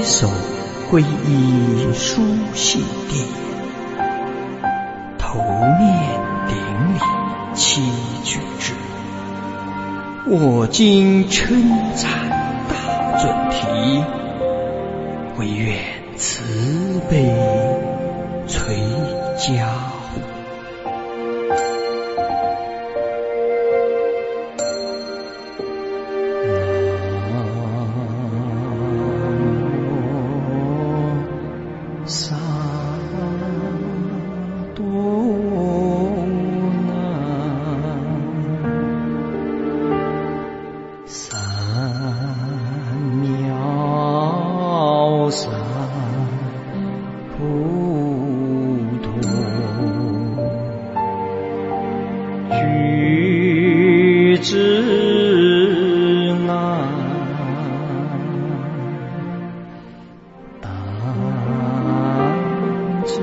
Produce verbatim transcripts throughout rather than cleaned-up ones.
手皈依书信地，头面顶礼七举之。我今称赞大准提，唯愿慈悲垂加护。萨多那三藐三菩提，具之难，当知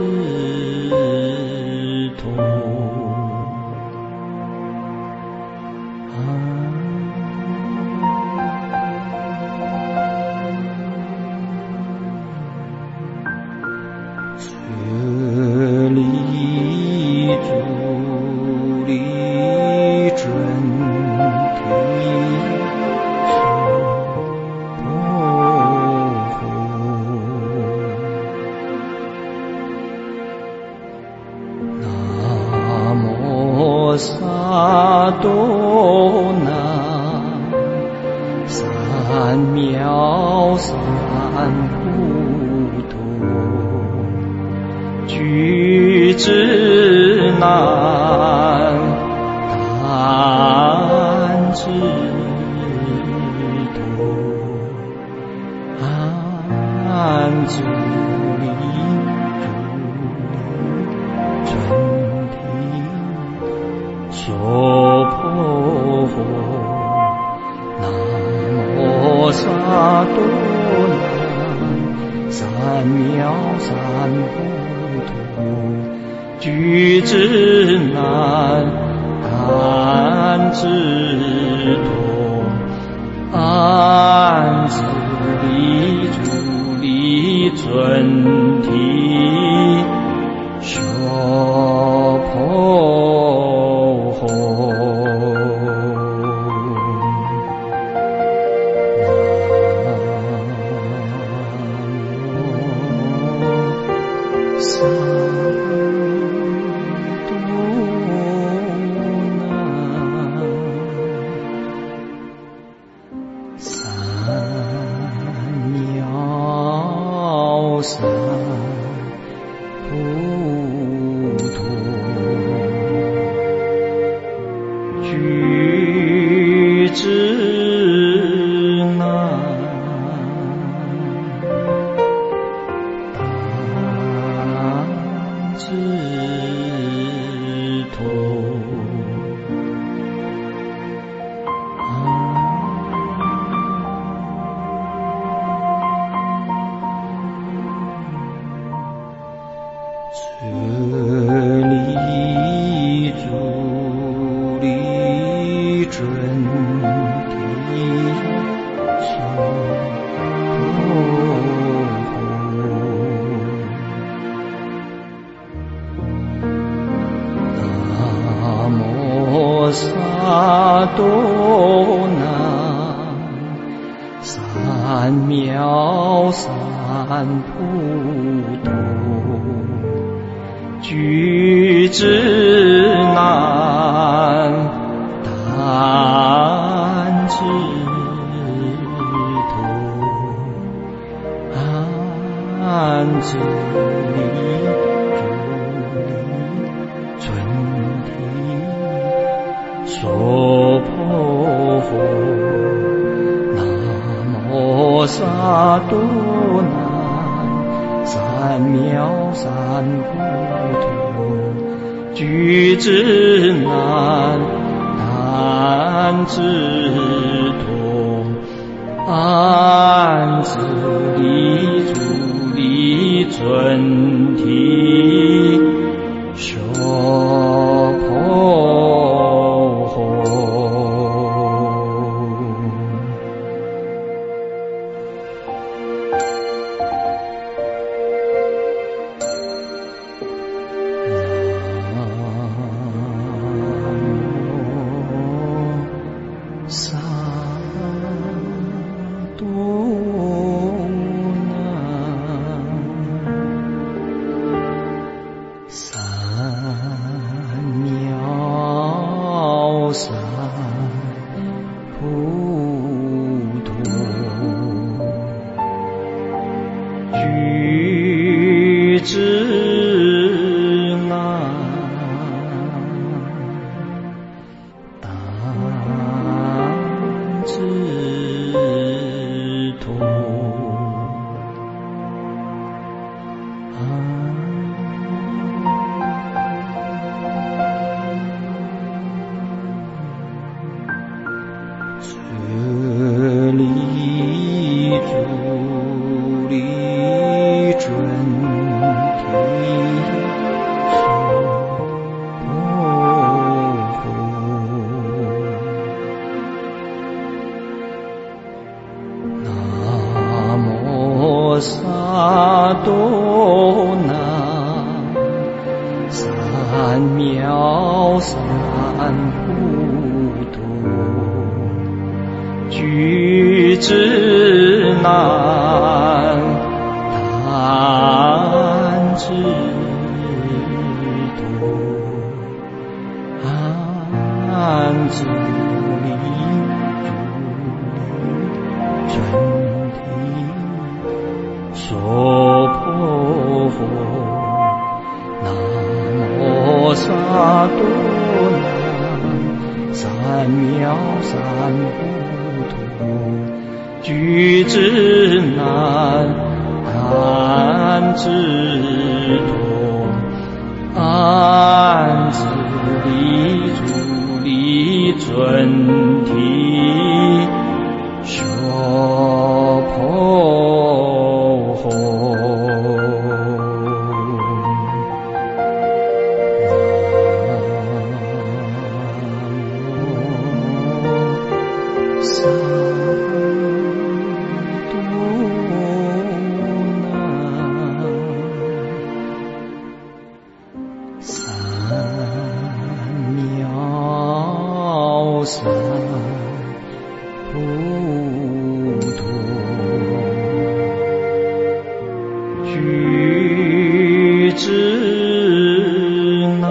途。舍利主利准提娑婆诃。南无萨多那三藐三菩提，具之难，当知途。安住离主离准提娑婆诃。南无萨多那三藐三菩提，具之难，当知途。安住离主离准提娑婆诃。萨多那三藐三菩提，具之难，当知途。舍利主利准提娑婆诃。南无萨多那三藐三菩提，具之难，当知途。安住离主离准提娑婆诃。南无萨多那三藐三菩提，具之难，当知途。安住离主离准提娑婆诃。 三藐三菩提，具之难，当知途。觉离诸离准提所破惑，南无萨多那三藐三菩提，具之难，弹之多，安之离诸离准提所破惑，南无萨多那三藐三菩提，具之难，弹之多，安之离诸离准提所破惑，三藐三菩提，具之难，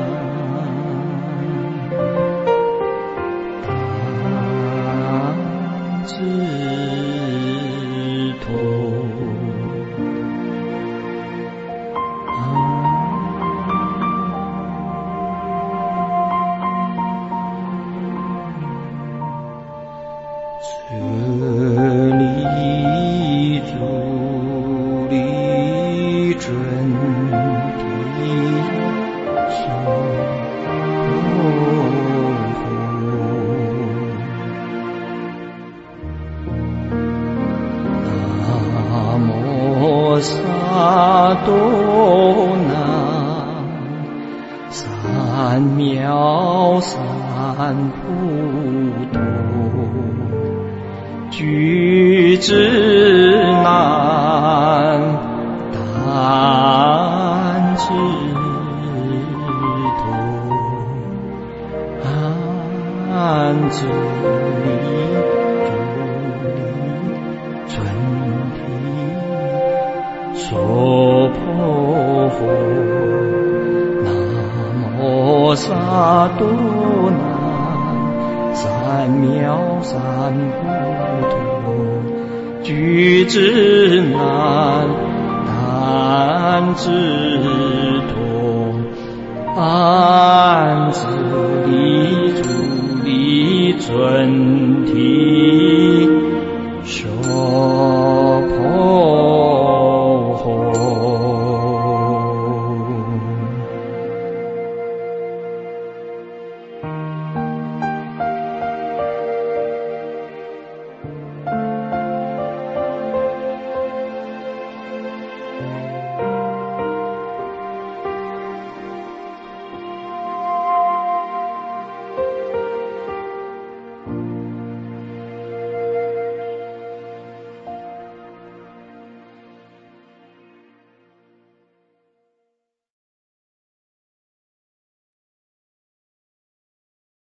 弹之多，觉离诸离准提所破惑，南无萨多那三藐三菩提，具之难，弹之多，安之离诸离准提所破惑，南无萨多那三藐三菩提，具之难，弹之多，安之离诸离准提